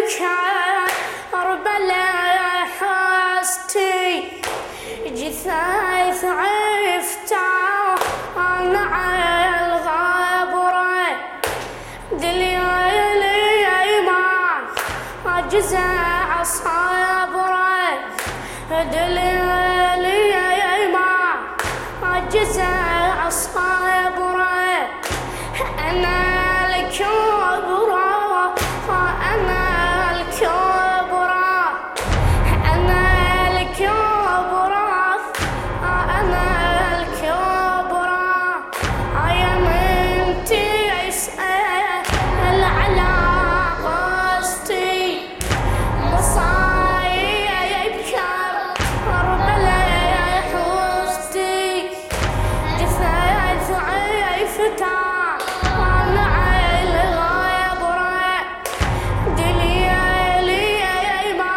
بكربلاء حستي جثث عفتها أنا على الغبرة دليلي ما أجزع صبرة دليلي ما أجزع صبرة أنا الكبرى أنا الكبرى أنا الكبرى أنا الكبرى يا من تسأل على قصتي مصايب كربلاء حوستي جثث عفتها أنا على الغبرة دليلي ما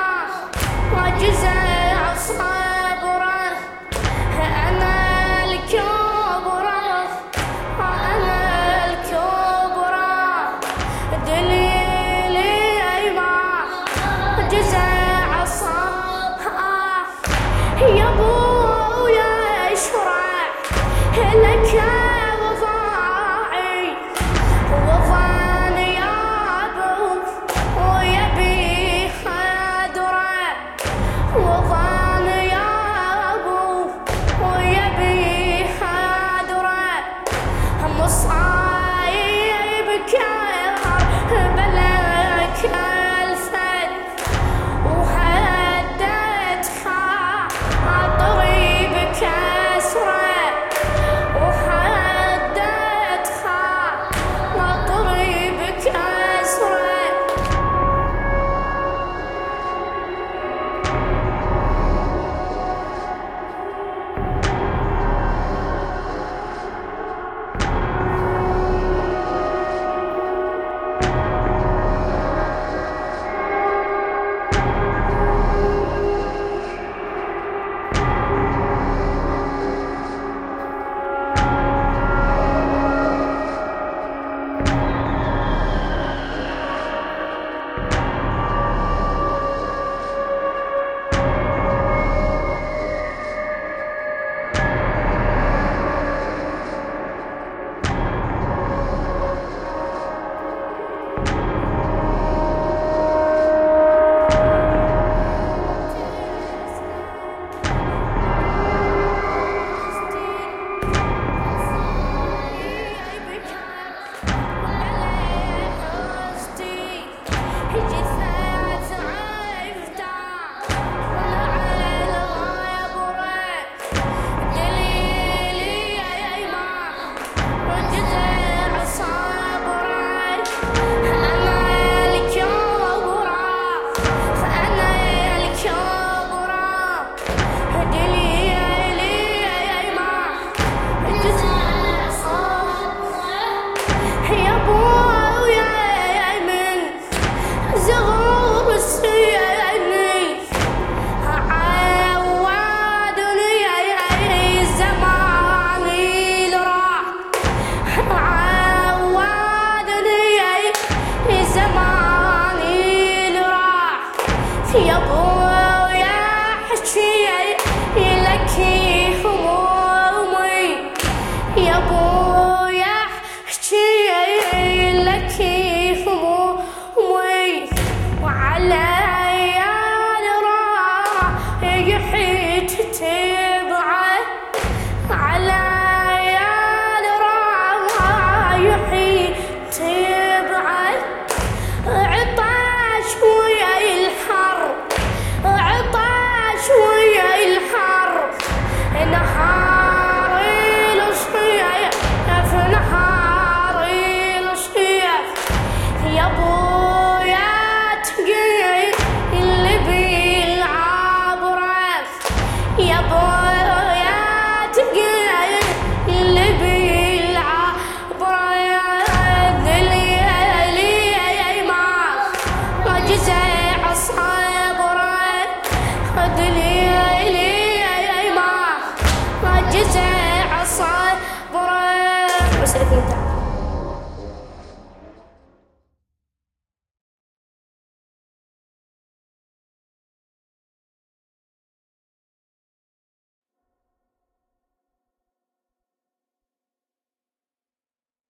وجزع صبرة أنا الكبرى أنا الكبرى دليلي ما وجزع صبرة يا ابويا اشرح لك وضاعي وضعني يا ابو ويبي خدره وضعني يا ابو ويبي خدره مصايب كربلاء كالفد وهدت خاطري بكسره وهدت خاطري بكسره يا ابويا احكي لك همومي يا ابويا احكي لك همومي وعلي رايحي تتبعه علي رايحي تتبعه عطاش ويا الحر عطاش ويا الحر نهاري الصيف في نهاري الصيف يا ابويا تقي اللي بالعبره يا ابويا تقي اللي بالعبره ذليلي ما وجزع صبره ذليلي ما وجزع صبره.